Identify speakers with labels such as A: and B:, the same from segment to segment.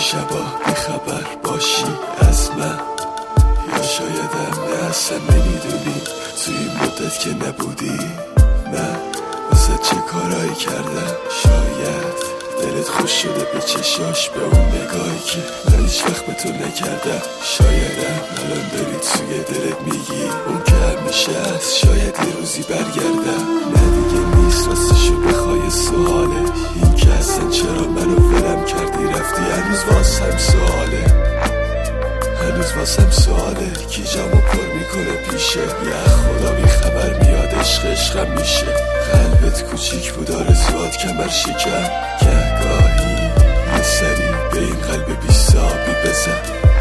A: شبا بیخبر باشی از من، یا شایدم نه اصلا نمیدونی توی این مدت که نبودی من واسه چه کارایی کردم. شاید دلت خوش شده به چشاش، به اون نگاهی که من هیچ وقت به تو نکردم. شایدم الان داری توی دلت میگی اون که همیشه هست، شاید یه روزی برگردم. نه دیگه نیست راستشو بخوای سواله این که اصلا چرا منو ولم کردی رفتی. هنوز واسم سواله، هنوز واسم سواله کی جامو پر میکنه پیشه. یه خدا بی خبر میاد عشقم میشه. قلبت کوچیک بود آرزوات کمر شکن، گهگاهی یه سری به این قلب بی صابی بزن.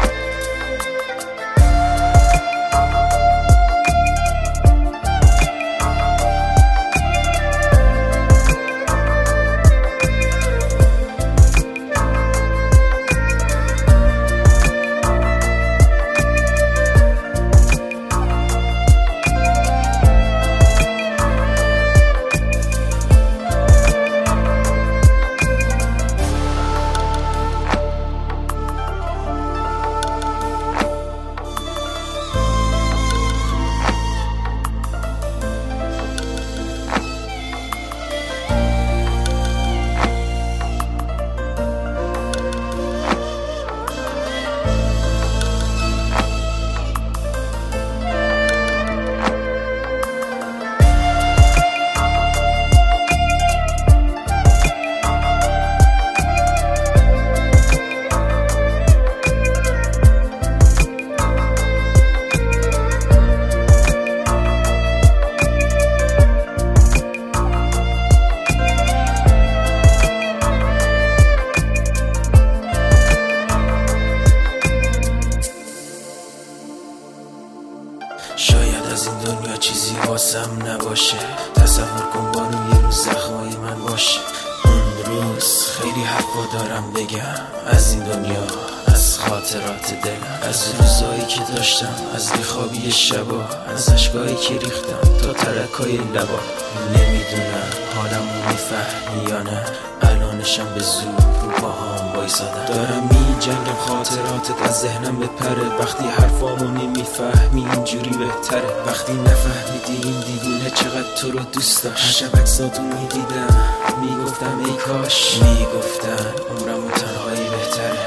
B: شاید از این دنیا چیزی واسم نباشه، تصور کن بارو یه روز زخمای من باشه. اون روز خیلی حرفا دارم بگم از این دنیا، از خاطرات دلم، از روزایی که داشتم، از بیخوابی شبا، از اشکایی که ریختم تا ترکای لبا. نمیدونم حالمو میفهمی یا نه، الانشم به زور رو پاهام بایستادم. دارم میجنگم خاطراتت از ذهنم بپره، وقتی حرفامو نمیفهمی اینجوری بهتره. وقتی نفهمیدی این دیوونه چقدر تو رو دوست داشت، هر شب عکساتو میدیدم میگفتم ای کاش، میگفتم عمرمو تنهایی بهتره،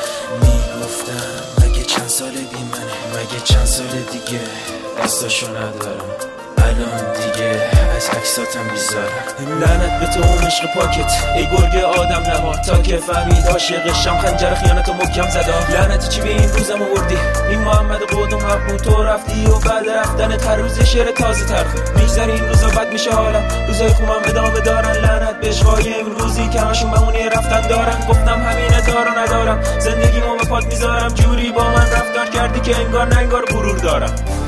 B: میگفتم مگه چند سال بی منه، مگه چند سال دیگه دستاشو ندارم. الان دیگه از عکساتم بیزارم. لعنت به تو اون عشق پاکت، ای گرگ آدم نما، تا که فهمید عاشقشم خنجر خیانت و محکم زدا. لعنتی چی به این روزم آوردی، این محمد قدوم حق بود تو رفتی و بعد رفتن هر روز شعر تازه ترخون میگذره. این روزا بد میشه حالم، روزای خوبم ادامه دارن. لعنت به عشقای امروزی که همشون بمونی رفتن دارن. گفتم همینه دارو ندارم، زندگیمو به پات میذارم. جوری با من رفتار کردی که انگار ننگار غرور دارم.